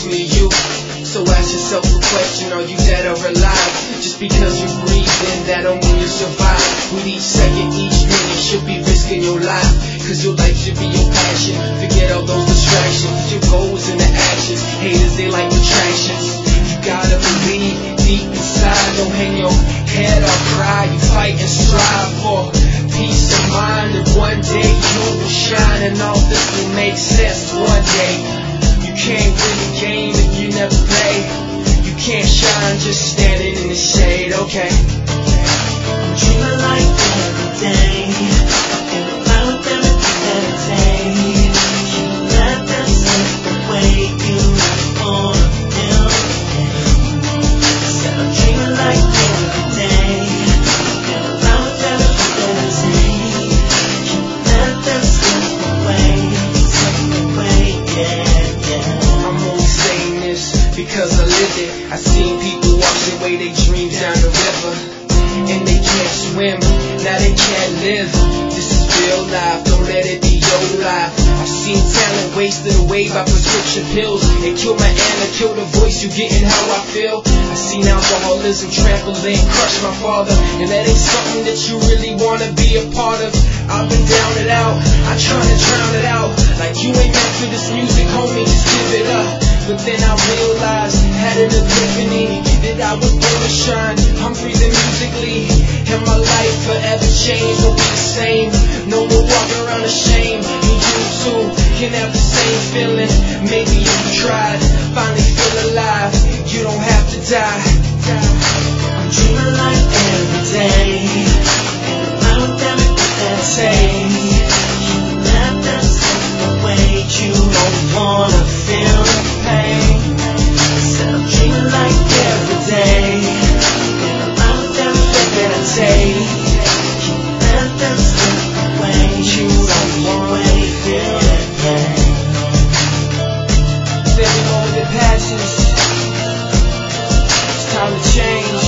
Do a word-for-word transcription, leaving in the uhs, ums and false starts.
me you. So ask yourself a question, are you dead or alive? Just because you're breathing, that don't mean you survive. With each second, each minute, should be risking your life. Cause your life should be your passion. Forget all those distractions, your goals and the actions. Haters, they like attractions. You gotta believe deep inside, don't hang your head or cry. You fight and strive for peace of mind, and one day you will shine, and all this will make sense one day. You can't win the game if you never play. You can't shine just standing in the shade, okay? I'm dreaming like every day, and about everything that I take. You let them slip away, you wanna feel it. Said I'm dreaming like every day, and about everything that I take. You let them slip away, slip away, yeah, yeah. I'm only saying this because I lived it. I seen people wash away their dreams down the river, and they can't swim, now they can't live. This is real life, don't let it be your life. I've seen talent wasted away by prescription pills. It killed my Anna, killed the voice, you getting how I feel. I seen alcoholism trampling, crush my father, and that ain't something that you really wanna be a part of. I've been down and out, I try to drown it out. Like you ain't meant for this music, homie, just give it up. But then I realized, had an epiphany, that I was born to shine. I'm breathing musically, and my life forever changed. Won't be the same, no more walking around ashamed. And you too can have the same feeling. Maybe if you tried, finally feel alive. You don't have to die. I'm dreaming like every day, and about everything that I say. You let them slip away, you don't wanna feel the pain. Said I'm dreaming like every day, and about everything that I take. You let them slip away, you don't wanna feel the pain. Every moment that passes, it's time to change.